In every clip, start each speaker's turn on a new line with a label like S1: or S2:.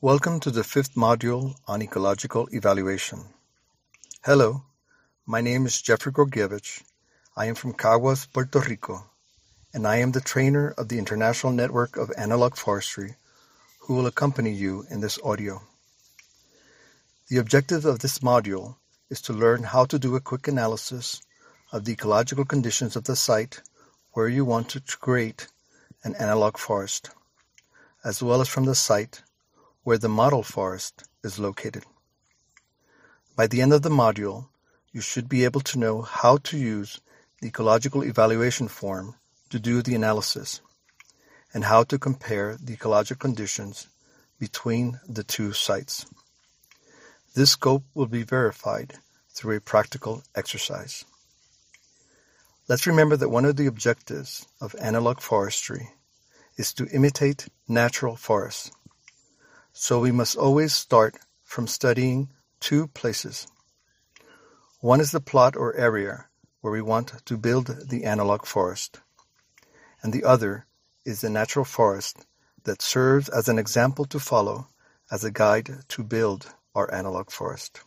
S1: Welcome to the fifth module on ecological evaluation. Hello, my name is Jeffrey Gorgievich. I am from Caguas, Puerto Rico, and I am the trainer of the International Network of Analog Forestry, who will accompany you in this audio. The objective of this module is to learn how to do a quick analysis of the ecological conditions of the site where you want to create an analog forest, as well as from the site where the model forest is located. By the end of the module, you should be able to know how to use the ecological evaluation form to do the analysis, and how to compare the ecological conditions between the two sites. This scope will be verified through a practical exercise. Let's remember that one of the objectives of analog forestry is to imitate natural forests. So we must always start from studying two places. One is the plot or area where we want to build the analog forest, and the other is the natural forest that serves as an example to follow as a guide to build our analog forest.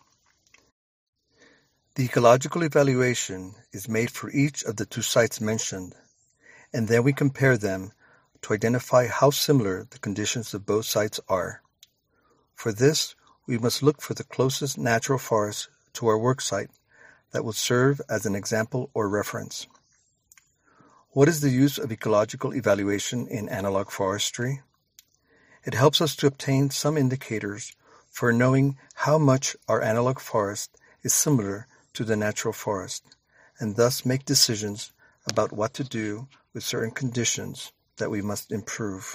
S1: The ecological evaluation is made for each of the two sites mentioned, and then we compare them to identify how similar the conditions of both sites are. For this, we must look for the closest natural forest to our work site that will serve as an example or reference. What is the use of ecological evaluation in analog forestry? It helps us to obtain some indicators for knowing how much our analog forest is similar to the natural forest, and thus make decisions about what to do with certain conditions that we must improve.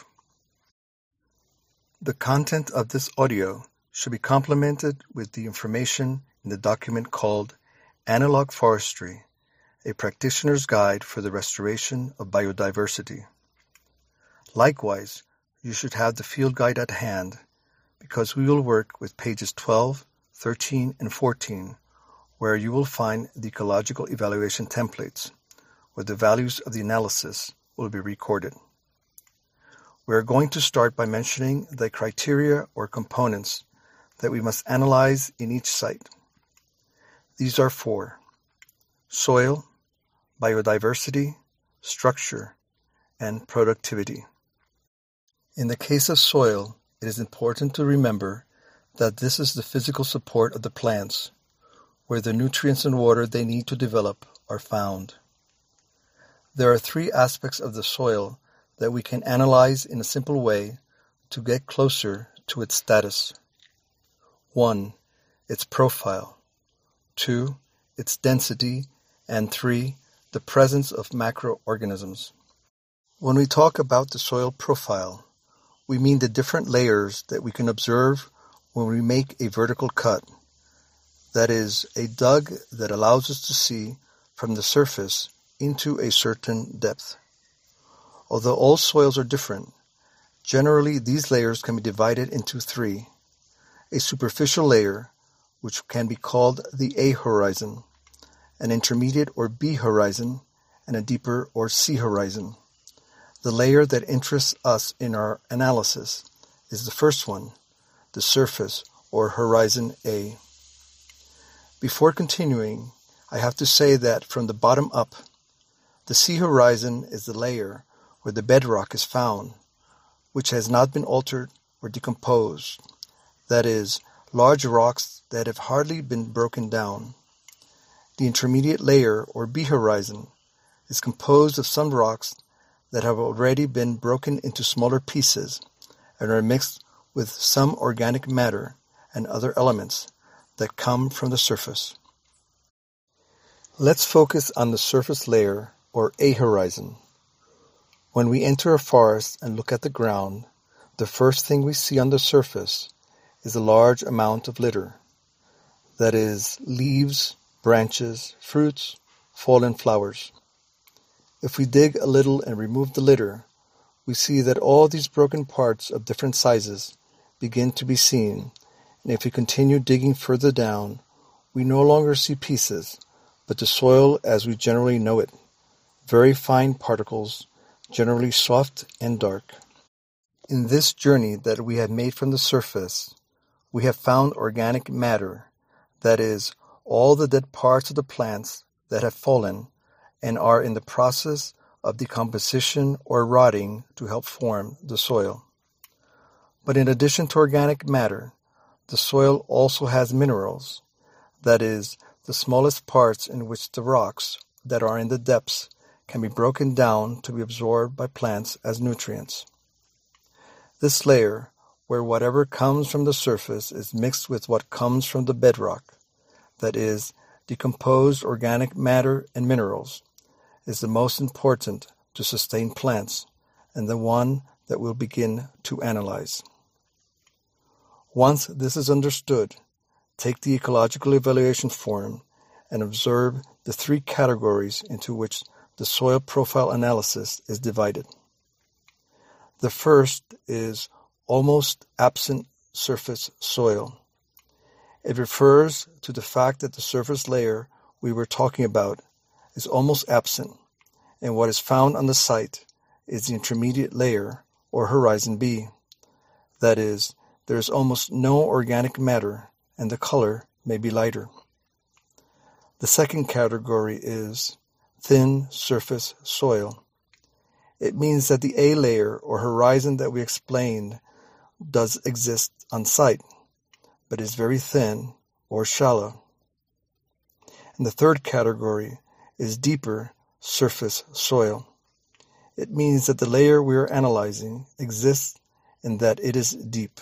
S1: The content of this audio should be complemented with the information in the document called Analog Forestry, a Practitioner's Guide for the Restoration of Biodiversity. Likewise, you should have the field guide at hand because we will work with pages 12, 13, and 14, where you will find the ecological evaluation templates, where the values of the analysis will be recorded. We are going to start by mentioning the criteria or components that we must analyze in each site. These are four: soil, biodiversity, structure, and productivity. In the case of soil, it is important to remember that this is the physical support of the plants, where the nutrients and water they need to develop are found. There are three aspects of the soil that we can analyze in a simple way to get closer to its status. 1. Its profile. 2. Its density. And 3. The presence of macroorganisms. When we talk about the soil profile, we mean the different layers that we can observe when we make a vertical cut. That is, a dug that allows us to see from the surface into a certain depth. Although all soils are different, generally these layers can be divided into three: a superficial layer, which can be called the A horizon, an intermediate or B horizon, and a deeper or C horizon. The layer that interests us in our analysis is the first one, the surface or horizon A. Before continuing, I have to say that from the bottom up, the C horizon is the layer where the bedrock is found, which has not been altered or decomposed, that is, large rocks that have hardly been broken down. The intermediate layer, or B horizon, is composed of some rocks that have already been broken into smaller pieces and are mixed with some organic matter and other elements that come from the surface. Let's focus on the surface layer, or A horizon. When we enter a forest and look at the ground, the first thing we see on the surface is a large amount of litter. That is, leaves, branches, fruits, fallen flowers. If we dig a little and remove the litter, we see that all these broken parts of different sizes begin to be seen, and if we continue digging further down, we no longer see pieces, but the soil as we generally know it, very fine particles, generally soft and dark. In this journey that we have made from the surface, we have found organic matter, that is, all the dead parts of the plants that have fallen and are in the process of decomposition or rotting to help form the soil. But in addition to organic matter, the soil also has minerals, that is, the smallest parts in which the rocks that are in the depths can be broken down to be absorbed by plants as nutrients. This layer, where whatever comes from the surface is mixed with what comes from the bedrock, that is, decomposed organic matter and minerals, is the most important to sustain plants and the one that we'll begin to analyze. Once this is understood, take the ecological evaluation form and observe the three categories into which the soil profile analysis is divided. The first is almost absent surface soil. It refers to the fact that the surface layer we were talking about is almost absent, and what is found on the site is the intermediate layer, or horizon B. That is, there is almost no organic matter, and the color may be lighter. The second category is thin surface soil. It means that the A layer, or horizon that we explained, does exist on site, but is very thin or shallow. And the third category is deeper surface soil. It means that the layer we are analyzing exists and that it is deep.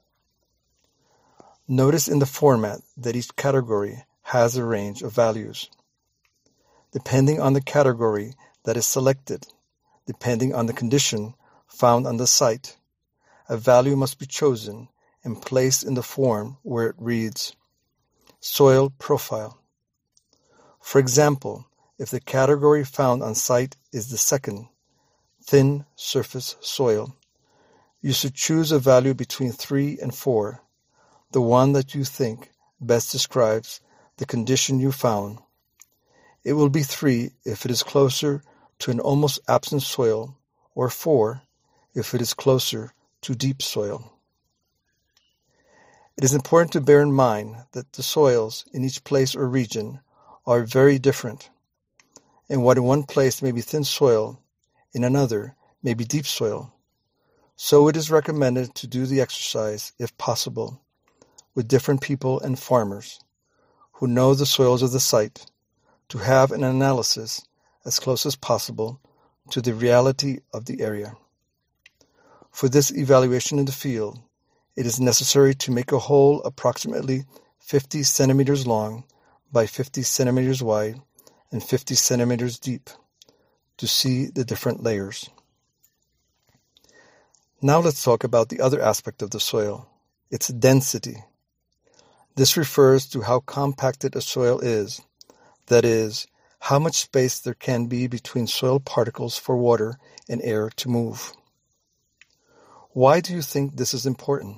S1: Notice in the format that each category has a range of values. Depending on the category that is selected, depending on the condition found on the site, a value must be chosen and placed in the form where it reads Soil Profile. For example, if the category found on site is the second, Thin Surface Soil, you should choose a value between 3 and 4, the one that you think best describes the condition you found. It will be 3 if it is closer to an almost absent soil, or 4 if it is closer to deep soil. It is important to bear in mind that the soils in each place or region are very different, and what in one place may be thin soil, in another may be deep soil. So it is recommended to do the exercise, if possible, with different people and farmers who know the soils of the site, to have an analysis as close as possible to the reality of the area. For this evaluation in the field, it is necessary to make a hole approximately 50 centimeters long by 50 centimeters wide and 50 centimeters deep to see the different layers. Now let's talk about the other aspect of the soil, its density. This refers to how compacted a soil is, that is, how much space there can be between soil particles for water and air to move. Why do you think this is important?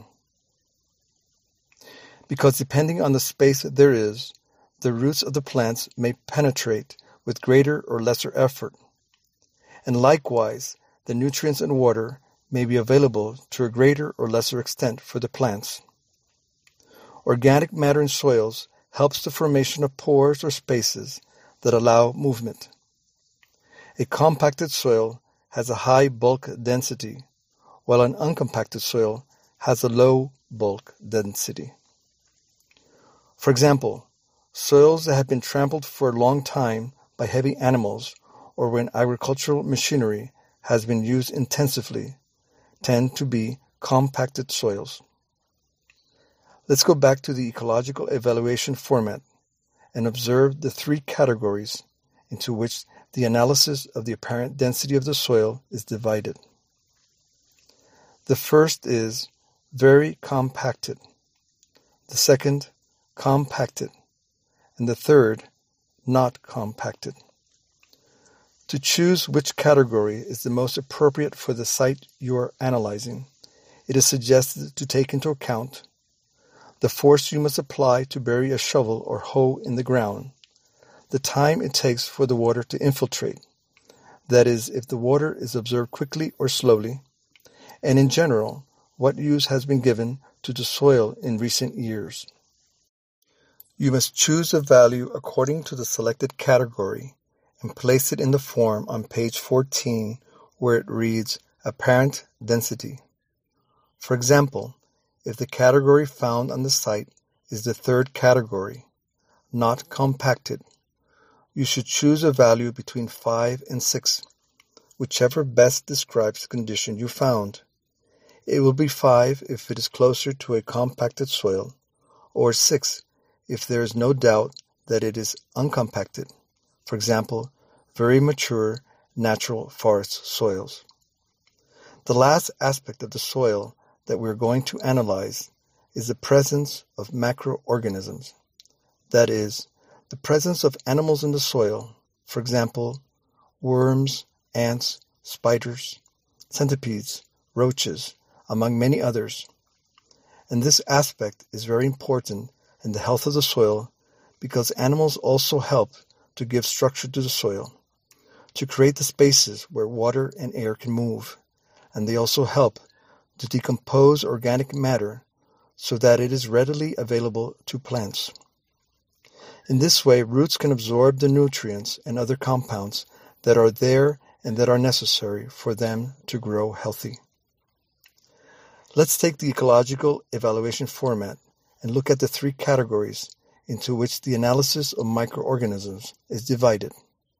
S1: Because depending on the space there is, the roots of the plants may penetrate with greater or lesser effort. And likewise, the nutrients and water may be available to a greater or lesser extent for the plants. Organic matter in soils helps the formation of pores or spaces that allow movement. A compacted soil has a high bulk density, while an uncompacted soil has a low bulk density. For example, soils that have been trampled for a long time by heavy animals or when agricultural machinery has been used intensively tend to be compacted soils. Let's go back to the ecological evaluation format and observe the three categories into which the analysis of the apparent density of the soil is divided. The first is very compacted, the second, compacted, and the third, not compacted. To choose which category is the most appropriate for the site you are analyzing, it is suggested to take into account the force you must apply to bury a shovel or hoe in the ground, the time it takes for the water to infiltrate, that is, if the water is absorbed quickly or slowly, and in general, what use has been given to the soil in recent years. You must choose a value according to the selected category and place it in the form on page 14 where it reads apparent density. For example, if the category found on the site is the third category, not compacted, you should choose a value between 5 and 6, whichever best describes the condition you found. It will be 5 if it is closer to a compacted soil, or 6 if there is no doubt that it is uncompacted, for example, very mature natural forest soils. The last aspect of the soil that we are going to analyze is the presence of macroorganisms, that is, the presence of animals in the soil, for example, worms, ants, spiders, centipedes, roaches, among many others. And this aspect is very important in the health of the soil because animals also help to give structure to the soil, to create the spaces where water and air can move, and they also help to decompose organic matter so that it is readily available to plants. In this way, roots can absorb the nutrients and other compounds that are there and that are necessary for them to grow healthy. Let's take the ecological evaluation format and look at the 3 categories into which the analysis of microorganisms is divided.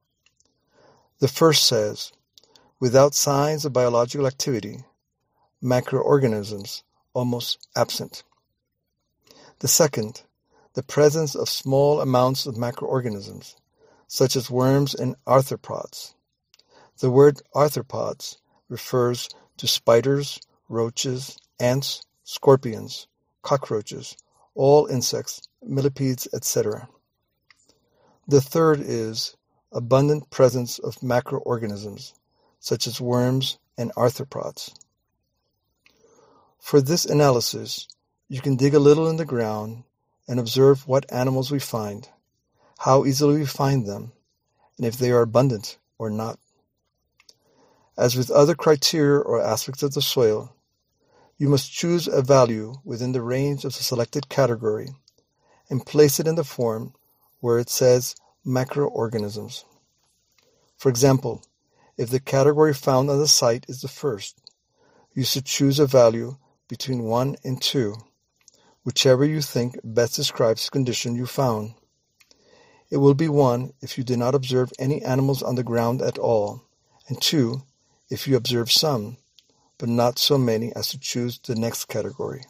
S1: The first says, without signs of biological activity, macroorganisms almost absent. The second, the presence of small amounts of macroorganisms, such as worms and arthropods. The word arthropods refers to spiders, roaches, ants, scorpions, cockroaches, all insects, millipedes, etc. The third is abundant presence of macroorganisms, such as worms and arthropods. For this analysis, you can dig a little in the ground and observe what animals we find, how easily we find them, and if they are abundant or not. As with other criteria or aspects of the soil, you must choose a value within the range of the selected category and place it in the form where it says macroorganisms. For example, if the category found on the site is the first, you should choose a value between 1 and 2, whichever you think best describes the condition you found. It will be 1 if you did not observe any animals on the ground at all, and 2 if you observe some, but not so many as to choose the next category.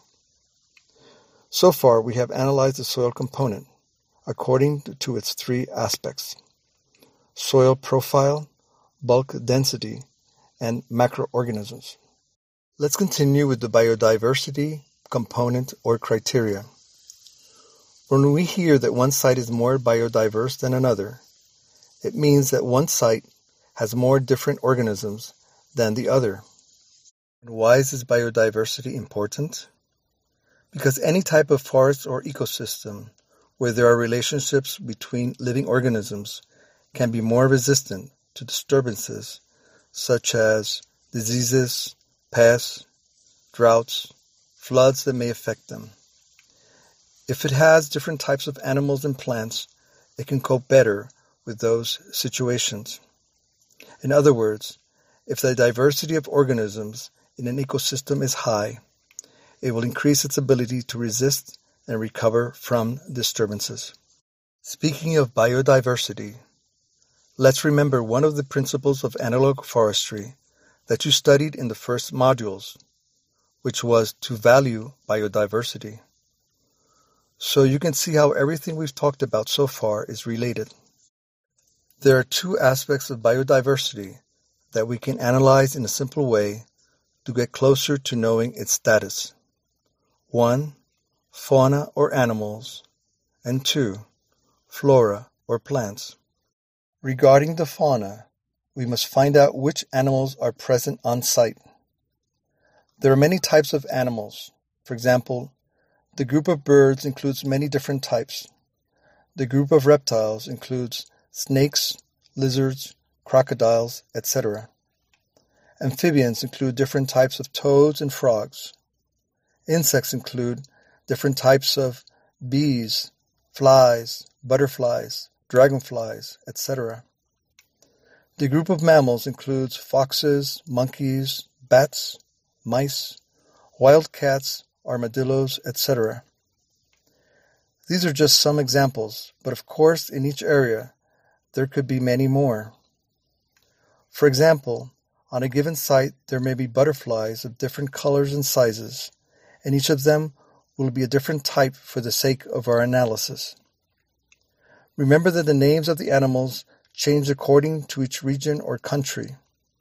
S1: So far, we have analyzed the soil component according to its 3 aspects: soil profile, bulk density, and macroorganisms. Let's continue with the biodiversity component or criteria. When we hear that one site is more biodiverse than another, it means that one site has more different organisms than the other. And why is this biodiversity important? Because any type of forest or ecosystem where there are relationships between living organisms can be more resistant to disturbances such as diseases, pests, droughts, floods that may affect them. If it has different types of animals and plants, it can cope better with those situations. In other words, if the diversity of organisms in an ecosystem is high, it will increase its ability to resist and recover from disturbances. Speaking of biodiversity, let's remember one of the principles of analog forestry that you studied in the first modules, which was to value biodiversity. So you can see how everything we've talked about so far is related. There are 2 aspects of biodiversity that we can analyze in a simple way to get closer to knowing its status. 1, fauna or animals, and 2, flora or plants. Regarding the fauna, we must find out which animals are present on site. There are many types of animals. For example, the group of birds includes many different types. The group of reptiles includes snakes, lizards, crocodiles, etc. Amphibians include different types of toads and frogs. Insects include different types of bees, flies, butterflies, dragonflies, etc. The group of mammals includes foxes, monkeys, bats, mice, wild cats, armadillos, etc. These are just some examples, but of course in each area there could be many more. For example, on a given site there may be butterflies of different colors and sizes, and each of them will be a different type for the sake of our analysis. Remember that the names of the animals change according to each region or country.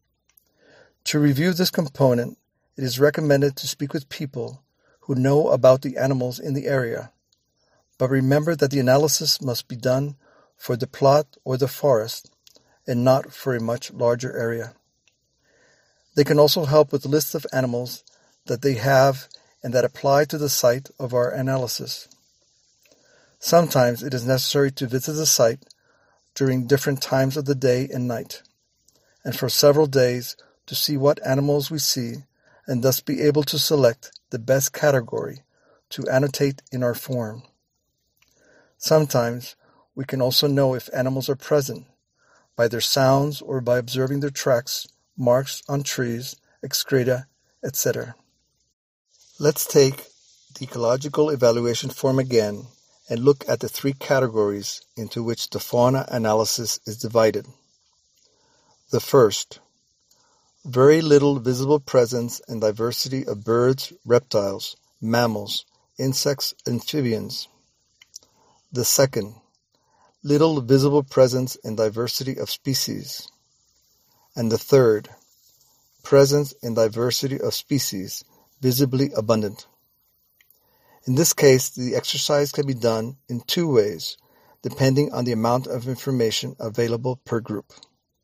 S1: To review this component, it is recommended to speak with people who know about the animals in the area, but remember that the analysis must be done for the plot or the forest and not for a much larger area. They can also help with lists of animals that they have and that apply to the site of our analysis. Sometimes it is necessary to visit the site during different times of the day and night, and for several days to see what animals we see and thus be able to select the best category to annotate in our form. Sometimes we can also know if animals are present by their sounds or by observing their tracks, marks on trees, excreta, etc. Let's take the ecological evaluation form again and look at the three categories into which the fauna analysis is divided. The first, very little visible presence and diversity of birds, reptiles, mammals, insects, amphibians. The second, little visible presence and diversity of species. And the third, presence and diversity of species, visibly abundant. In this case, the exercise can be done in two ways, depending on the amount of information available per group.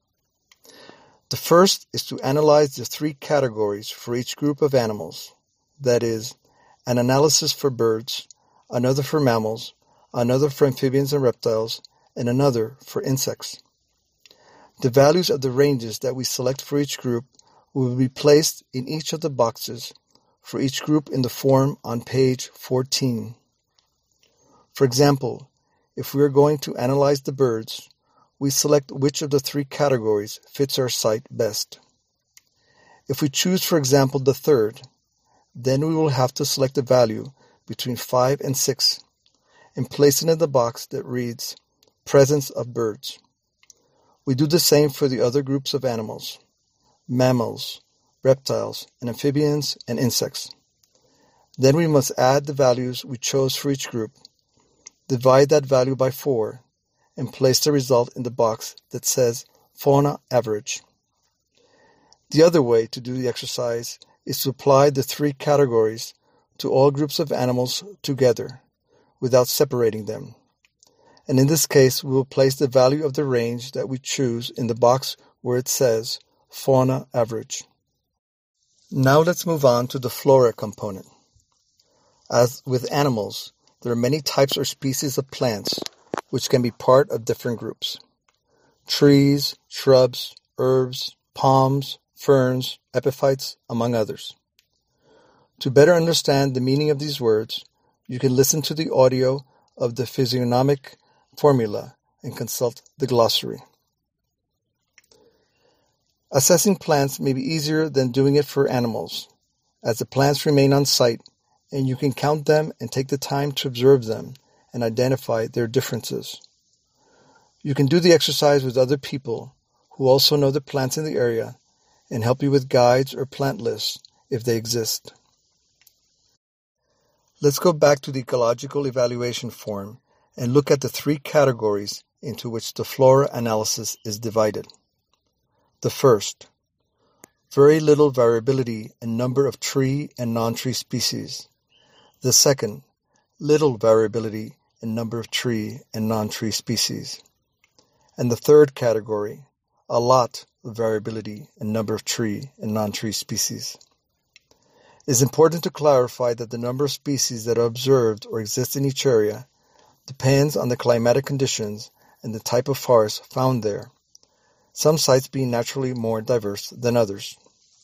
S1: The first is to analyze the three categories for each group of animals, that is, an analysis for birds, another for mammals, another for amphibians and reptiles, and another for insects. The values of the ranges that we select for each group will be placed in each of the boxes for each group in the form on page 14. For example, if we are going to analyze the birds, we select which of the three categories fits our site best. If we choose, for example, the third, then we will have to select a value between 5 and 6 and place it in the box that reads presence of birds. We do the same for the other groups of animals, mammals, reptiles, and amphibians and insects. Then we must add the values we chose for each group, divide that value by 4, and place the result in the box that says fauna average. The other way to do the exercise is to apply the three categories to all groups of animals together, without separating them. And in this case, we will place the value of the range that we choose in the box where it says fauna average. Now let's move on to the flora component. As with animals, there are many types or species of plants which can be part of different groups. Trees, shrubs, herbs, palms, ferns, epiphytes, among others. To better understand the meaning of these words, you can listen to the audio of the physiognomic formula and consult the glossary. Assessing plants may be easier than doing it for animals, as the plants remain on site and you can count them and take the time to observe them and identify their differences. You can do the exercise with other people who also know the plants in the area and help you with guides or plant lists if they exist. Let's go back to the ecological evaluation form and look at the three categories into which the flora analysis is divided. The first, very little variability in number of tree and non-tree species. The second, little variability in number of tree and non-tree species. And the third category, a lot of variability in number of tree and non-tree species. It is important to clarify that the number of species that are observed or exist in each area depends on the climatic conditions and the type of forest found there, some sites being naturally more diverse than others.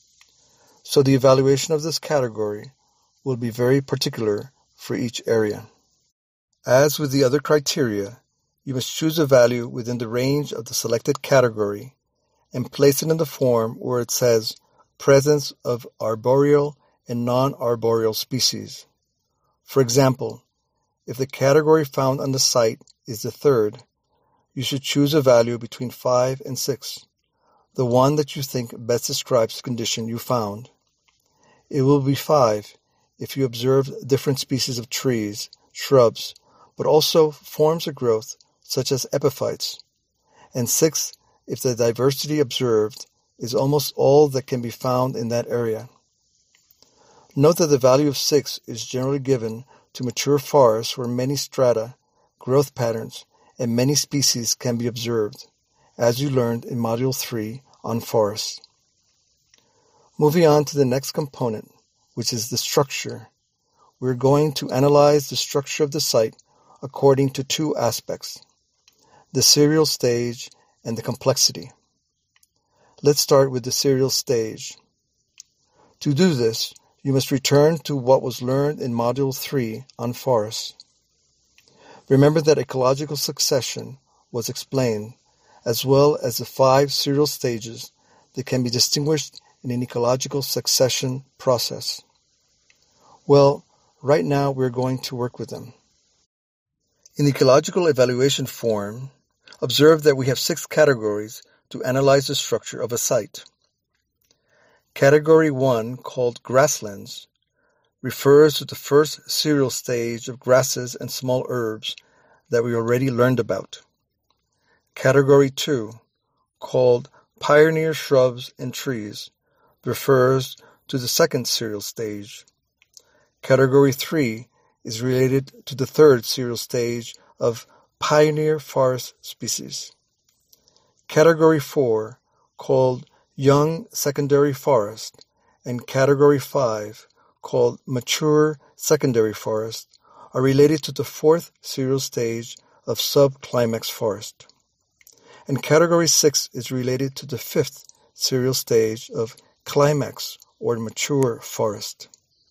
S1: So the evaluation of this category will be very particular for each area. As with the other criteria, you must choose a value within the range of the selected category and place it in the form where it says presence of arboreal and non-arboreal species. For example, if the category found on the site is the third, you should choose a value between 5 and 6, the one that you think best describes the condition you found. It will be 5 if you observe different species of trees, shrubs, but also forms of growth such as epiphytes, and 6 if the diversity observed is almost all that can be found in that area. Note that the value of 6 is generally given to mature forests where many strata, growth patterns, and many species can be observed, as you learned in Module 3 on forests. Moving on to the next component, which is the structure. We're going to analyze the structure of the site according to two aspects, the serial stage and the complexity. Let's start with the serial stage. To do this, you must return to what was learned in Module 3 on forests. Remember that ecological succession was explained, as well as the 5 serial stages that can be distinguished in an ecological succession process. Well, right now we're going to work with them. In the ecological evaluation form, observe that we have 6 categories to analyze the structure of a site. Category 1, called grasslands, refers to the first serial stage of grasses and small herbs that we already learned about. Category 2, called pioneer shrubs and trees, refers to the second serial stage. Category 3 is related to the third serial stage of pioneer forest species. Category 4, called young secondary forest, and Category 5, called mature secondary forest, are related to the fourth serial stage of subclimax forest. And Category 6 is related to the fifth serial stage of climax or mature forest.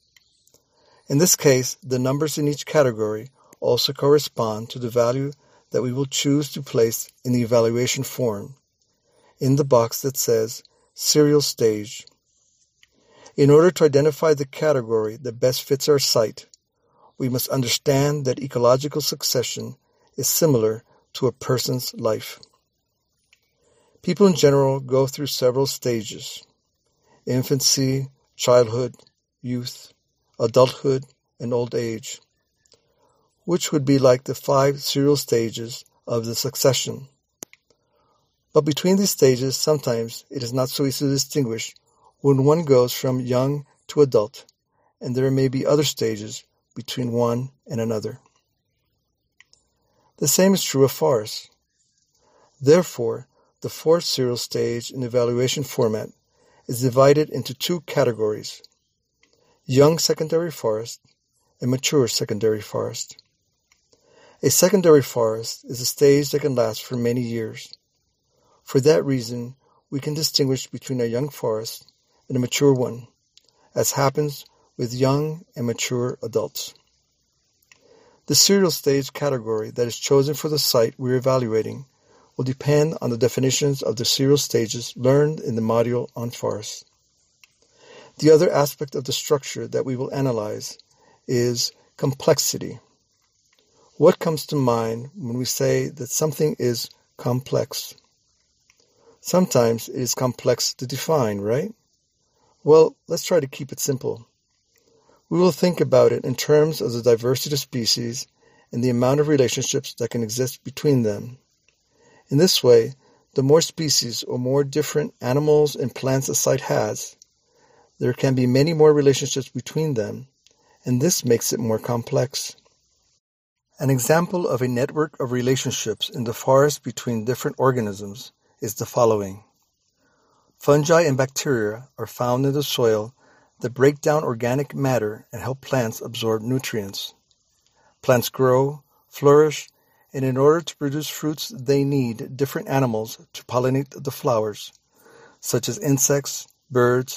S1: In this case, the numbers in each category also correspond to the value that we will choose to place in the evaluation form, in the box that says serial stage. In order to identify the category that best fits our site, we must understand that ecological succession is similar to a person's life. People in general go through several stages: infancy, childhood, youth, adulthood, and old age, which would be like the 5 serial stages of the succession. But between these stages, sometimes it is not so easy to distinguish when one goes from young to adult, and there may be other stages between one and another. The same is true of forests. Therefore, the fourth serial stage in the evaluation format is divided into 2 categories: young secondary forest and mature secondary forest. A secondary forest is a stage that can last for many years. For that reason, we can distinguish between a young forest and a mature one, as happens with young and mature adults. The serial stage category that is chosen for the site we are evaluating will depend on the definitions of the serial stages learned in the module on forests. The other aspect of the structure that we will analyze is complexity. What comes to mind when we say that something is complex? Sometimes it is complex to define, right? Well, let's try to keep it simple. We will think about it in terms of the diversity of species and the amount of relationships that can exist between them. In this way, the more species or more different animals and plants a site has, there can be many more relationships between them, and this makes it more complex. An example of a network of relationships in the forest between different organisms is the following. Fungi and bacteria are found in the soil that break down organic matter and help plants absorb nutrients. Plants grow, flourish, and in order to produce fruits they need different animals to pollinate the flowers, such as insects, birds,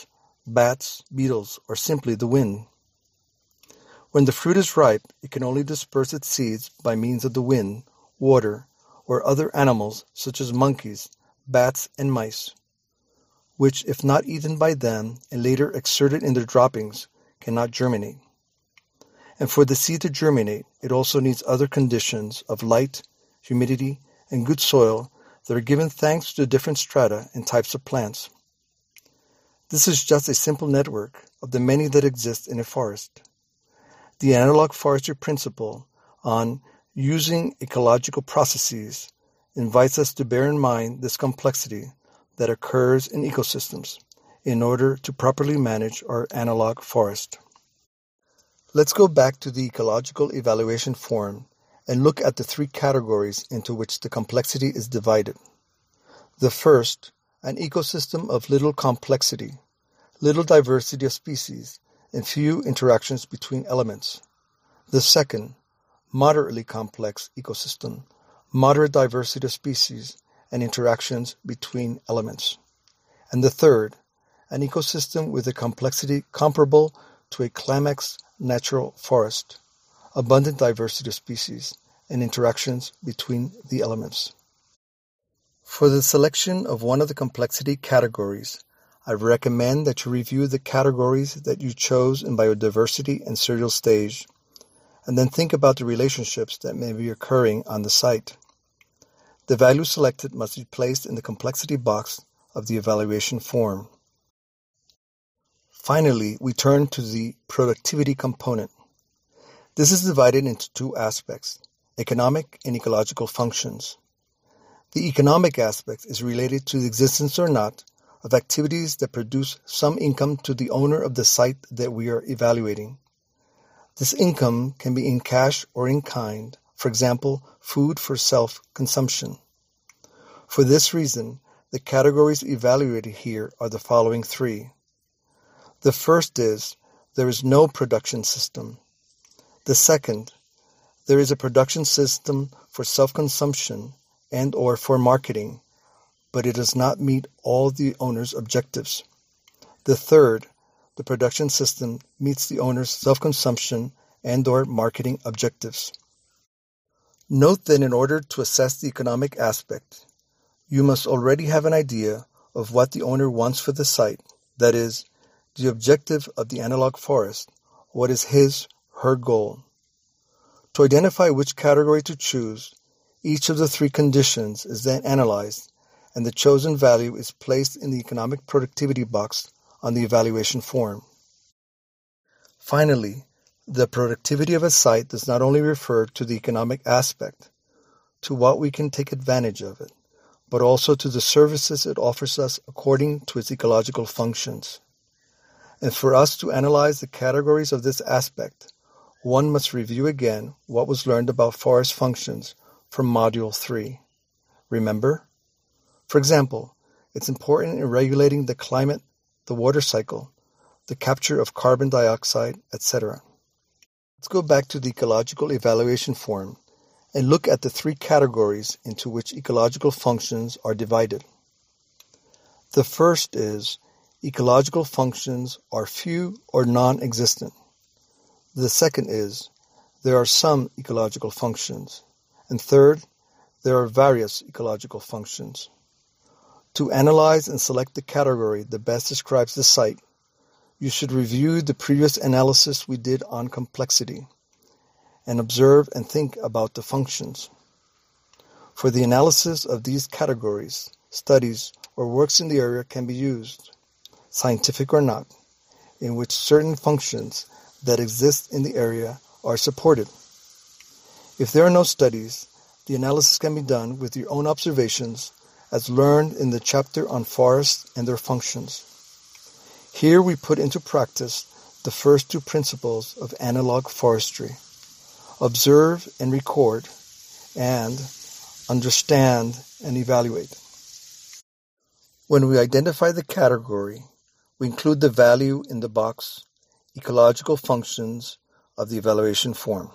S1: bats, beetles, or simply the wind. When the fruit is ripe, it can only disperse its seeds by means of the wind, water, or other animals such as monkeys, bats, and mice, which, if not eaten by them and later exerted in their droppings, cannot germinate. And for the seed to germinate, it also needs other conditions of light, humidity, and good soil that are given thanks to the different strata and types of plants. This is just a simple network of the many that exist in a forest. The analog forestry principle on using ecological processes invites us to bear in mind this complexity that occurs in ecosystems in order to properly manage our analog forest. Let's go back to the ecological evaluation form and look at the three categories into which the complexity is divided. The first, an ecosystem of little complexity, little diversity of species, and few interactions between elements. The second, moderately complex ecosystem, moderate diversity of species and interactions between elements. And the third, an ecosystem with a complexity comparable to a climax natural forest, abundant diversity of species, and interactions between the elements. For the selection of one of the complexity categories, I recommend that you review the categories that you chose in biodiversity and serial stage, and then think about the relationships that may be occurring on the site. The value selected must be placed in the complexity box of the evaluation form. Finally, we turn to the productivity component. This is divided into two aspects, economic and ecological functions. The economic aspect is related to the existence or not of activities that produce some income to the owner of the site that we are evaluating. This income can be in cash or in kind, for example, food for self-consumption. For this reason, the categories evaluated here are the following three. The first is, there is no production system. The second, there is a production system for self-consumption and or for marketing, but it does not meet all the owner's objectives. The third, the production system meets the owner's self-consumption and or marketing objectives. Note that in order to assess the economic aspect, you must already have an idea of what the owner wants for the site, that is, the objective of the analog forest, what is his, her goal. To identify which category to choose, each of the three conditions is then analyzed, and the chosen value is placed in the economic productivity box on the evaluation form. Finally, the productivity of a site does not only refer to the economic aspect, to what we can take advantage of it, but also to the services it offers us according to its ecological functions. And for us to analyze the categories of this aspect, one must review again what was learned about forest functions from Module 3. Remember? For example, it's important in regulating the climate, the water cycle, the capture of carbon dioxide, etc. Let's go back to the ecological evaluation form and look at the three categories into which ecological functions are divided. The first is, ecological functions are few or non-existent. The second is, there are some ecological functions. And third, there are various ecological functions. To analyze and select the category that best describes the site, you should review the previous analysis we did on complexity and observe and think about the functions. For the analysis of these categories, studies or works in the area can be used, scientific or not, in which certain functions that exist in the area are supported. If there are no studies, the analysis can be done with your own observations as learned in the chapter on forests and their functions. Here we put into practice the first two principles of analog forestry. Observe and record, and understand and evaluate. When we identify the category, we include the value in the box, ecological functions of the evaluation form.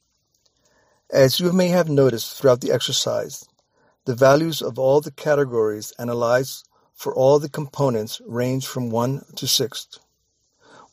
S1: As you may have noticed throughout the exercise, the values of all the categories analyzed for all the components range from 1 to 6.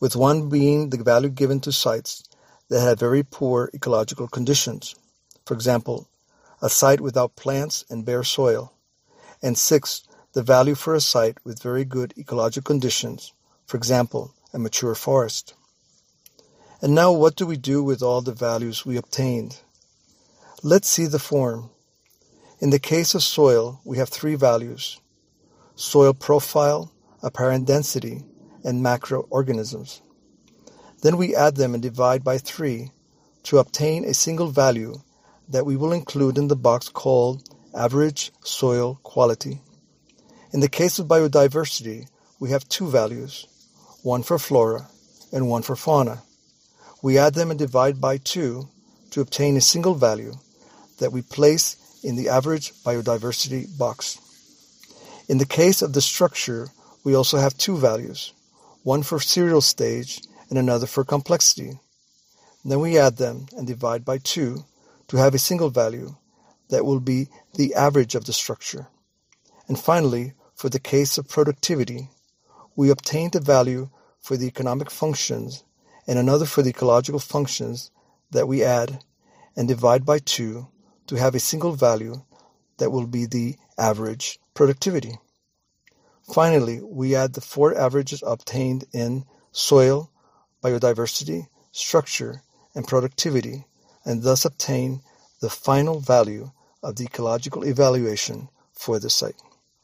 S1: with one being the value given to sites that had very poor ecological conditions. For example, a site without plants and bare soil. And 6, the value for a site with very good ecological conditions, for example, a mature forest. And now what do we do with all the values we obtained? Let's see the form. In the case of soil, we have 3 values: soil profile, apparent density, and macroorganisms. Then we add them and divide by 3 to obtain a single value that we will include in the box called average soil quality. In the case of biodiversity, we have 2 values, one for flora and one for fauna. We add them and divide by 2 to obtain a single value that we place in the average biodiversity box. In the case of the structure, we also have 2 values, one for serial stage and another for complexity. Then we add them and divide by 2 to have a single value that will be the average of the structure. And finally, for the case of productivity, we obtained a value for the economic functions and another for the ecological functions that we add and divide by 2 to have a single value that will be the average productivity. Finally, we add the 4 averages obtained in soil, biodiversity, structure, and productivity, and thus obtain the final value of the ecological evaluation for the site.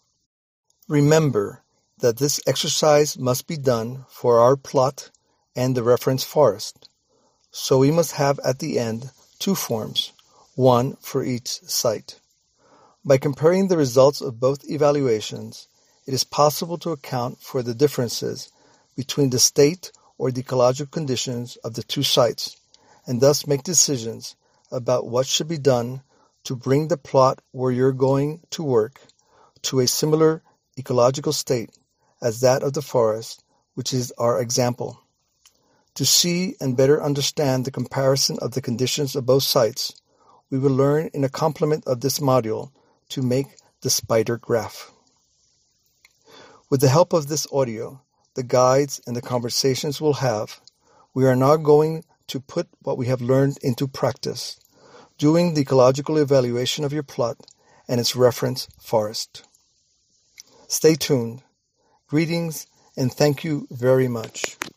S1: Remember that this exercise must be done for our plot and the reference forest, so we must have at the end 2 forms, one for each site. By comparing the results of both evaluations, it is possible to account for the differences between the state or the ecological conditions of the 2 sites, and thus make decisions about what should be done to bring the plot where you're going to work to a similar ecological state as that of the forest, which is our example. To see and better understand the comparison of the conditions of both sites, we will learn in a complement of this module to make the spider graph. With the help of this audio, the guides and the conversations we'll have, we are now going to put what we have learned into practice, doing the ecological evaluation of your plot and its reference forest. Stay tuned. Greetings and thank you very much.